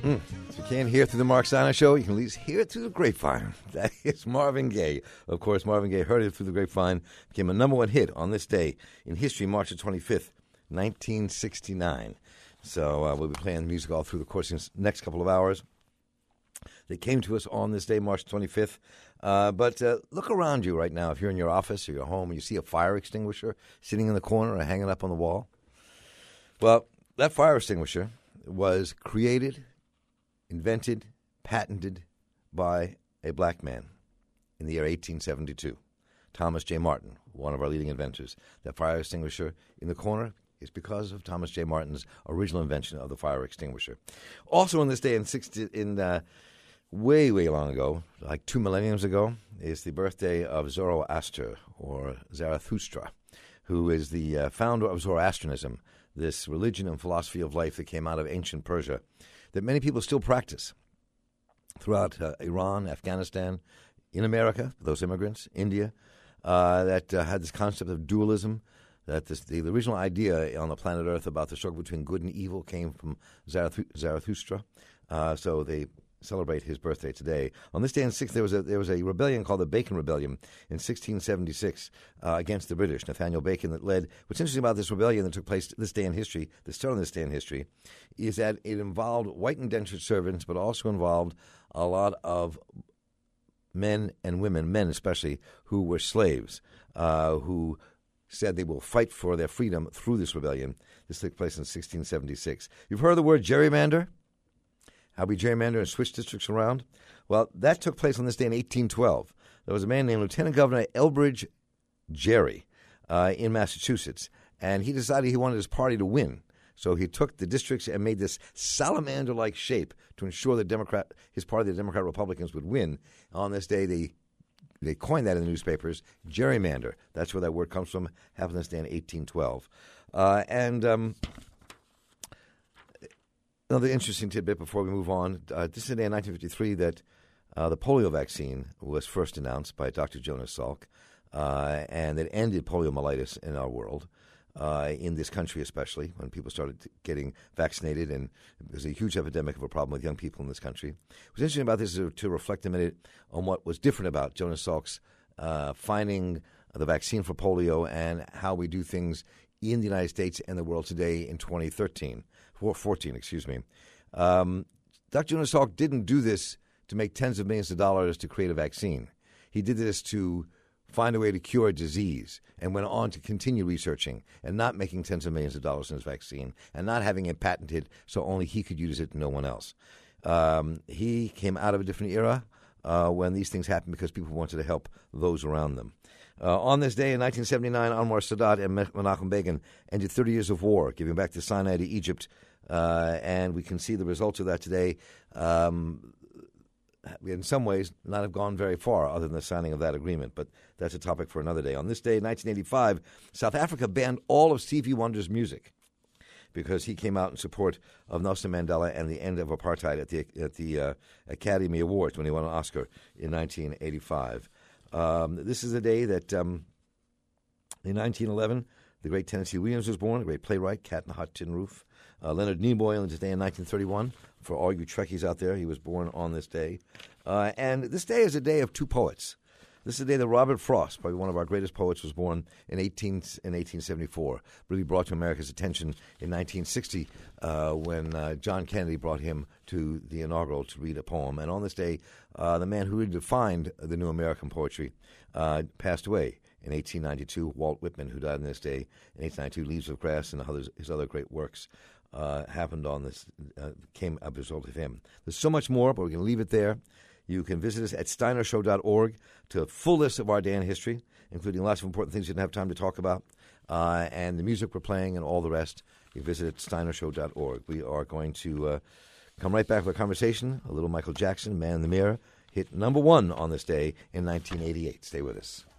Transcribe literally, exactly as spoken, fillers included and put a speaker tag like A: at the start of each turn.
A: Mm. If you can't hear through the Mark Steiner Show, you can at least hear it through the grapevine. That is Marvin Gaye. Of course, Marvin Gaye heard it through the grapevine, became a number one hit on this day in history, March the twenty-fifth, nineteen sixty-nine. So uh, we'll be playing music all through the course of the next couple of hours. They came to us on this day, March twenty-fifth. Uh, but uh, look around you right now. If you're in your office or your home and you see a fire extinguisher sitting in the corner or hanging up on the wall, well, that fire extinguisher was created, invented, patented by a black man in the year eighteen seventy-two. Thomas J. Martin, one of our leading inventors. That fire extinguisher in the corner is because of Thomas J. Martin's original invention of the fire extinguisher. Also on this day in sixty, in uh, way, way long ago, like two millenniums ago, is the birthday of Zoroaster, or Zarathustra, who is the uh, founder of Zoroastrianism, this religion and philosophy of life that came out of ancient Persia, that many people still practice throughout uh, Iran, Afghanistan, in America, those immigrants, India, uh, that uh, had this concept of dualism, that this, the, the original idea on the planet Earth about the struggle between good and evil came from Zarath- Zarathustra. Uh, so they celebrate his birthday today. On this day in six, there was a there was a rebellion called the Bacon Rebellion in sixteen seventy-six uh, against the British. Nathaniel Bacon that led. What's interesting about this rebellion that took place this day in history, that started on this day in history, is that it involved white indentured servants, but also involved a lot of men and women, men especially, who were slaves, uh, who said they will fight for their freedom through this rebellion. This took place in sixteen seventy-six. You've heard the word gerrymander? How we gerrymander and switch districts around? Well, that took place on this day in eighteen twelve. There was a man named Lieutenant Governor Elbridge Gerry uh, in Massachusetts, and he decided he wanted his party to win. So he took the districts and made this salamander-like shape to ensure that Democrat, his party, the Democrat Republicans, would win. On this day, they they coined that in the newspapers, gerrymander. That's where that word comes from. Happened this day in eighteen twelve. Uh, and um, another interesting tidbit before we move on. Uh, this is the day in nineteen fifty-three that uh, the polio vaccine was first announced by Doctor Jonas Salk, uh, and it ended poliomyelitis in our world. Uh, in this country especially, when people started getting vaccinated, and there's a huge epidemic of a problem with young people in this country. What's interesting about this is to reflect a minute on what was different about Jonas Salk's uh, finding the vaccine for polio and how we do things in the United States and the world today in twenty thirteen, fourteen, excuse me. Um, Doctor Jonas Salk didn't do this to make tens of millions of dollars to create a vaccine. He did this to find a way to cure a disease, and went on to continue researching and not making tens of millions of dollars in his vaccine and not having it patented so only he could use it and no one else. Um, he came out of a different era uh, when these things happened because people wanted to help those around them. Uh, on this day in nineteen seventy-nine, Anwar Sadat and Menachem Begin ended thirty years of war, giving back the Sinai to Egypt, uh, and we can see the results of that today. Um, in some ways, not have gone very far other than the signing of that agreement, but that's a topic for another day. On this day, nineteen eighty-five, South Africa banned all of Stevie Wonder's music because he came out in support of Nelson Mandela and the end of apartheid at the at the uh, Academy Awards when he won an Oscar in nineteen eighty-five. Um, this is the day that um, in nineteen eleven, the great Tennessee Williams was born, a great playwright, Cat in the Hot Tin Roof. Uh, Leonard Nimoy on this day in nineteen thirty-one. For all you Trekkies out there, he was born on this day. Uh, and this day is a day of two poets. This is the day that Robert Frost, probably one of our greatest poets, was born in eighteen in eighteen seventy-four. Really brought to America's attention in nineteen sixty uh, when uh, John Kennedy brought him to the inaugural to read a poem. And on this day, uh, the man who really defined the new American poetry uh, passed away in eighteen ninety-two. Walt Whitman, who died on this day in eighteen ninety-two, Leaves of Grass and others, his other great works. Uh, happened on this, uh, came as a result of him. There's so much more, but we're going to leave it there. You can visit us at steiner show dot org to a full list of our day in history, including lots of important things you didn't have time to talk about, uh, and the music we're playing and all the rest. You can visit at steiner show dot org. We are going to uh, come right back with a conversation. A little Michael Jackson, Man in the Mirror, hit number one on this day in nineteen eighty-eight. Stay with us.